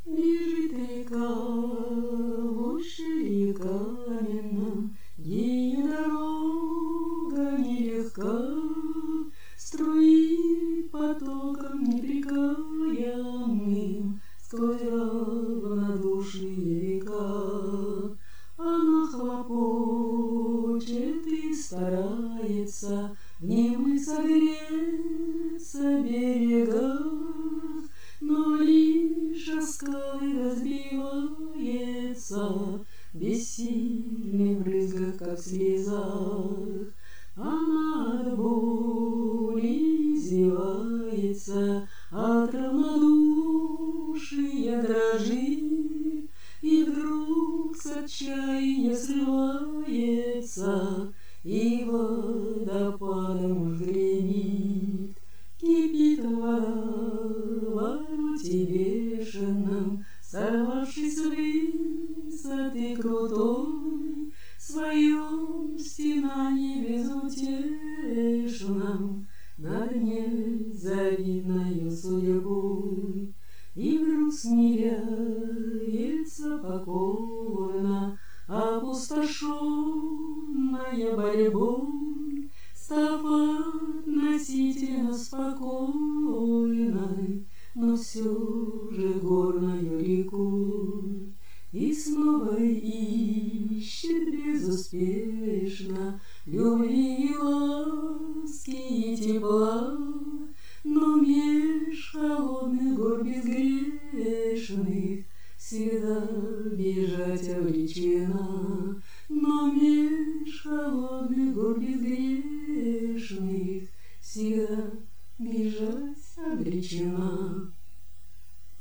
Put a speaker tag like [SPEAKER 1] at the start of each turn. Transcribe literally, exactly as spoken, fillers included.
[SPEAKER 1] Бежит река, в ущелье каменном, ей дорога нелегка, струит потоком непрекаянным сквозь равнодушные века. Она хлопочет и старается в немы согреться берегах, но лишь о скалы разбивается бессильный в брызгах, как в слезах. Она от боли извивается, от равнодушия дрожит, и вдруг с отчаяния срывается, и водопадом уж гремит. Кипит вода во рвоте бешеном, сорвавшись с высоты крутой, в своем стенании безутешном, на дне завидною судьбой. И вдруг смиряется покорно, опустошенная борьбой, став относительно спокойной, но все же горною рекой. И снова ищет безуспешно любви и ласки и тепла, но меж холодных гор безгрешных всегда бежать обречена, но меж холодных гор безгрешных всегда бежать обречена.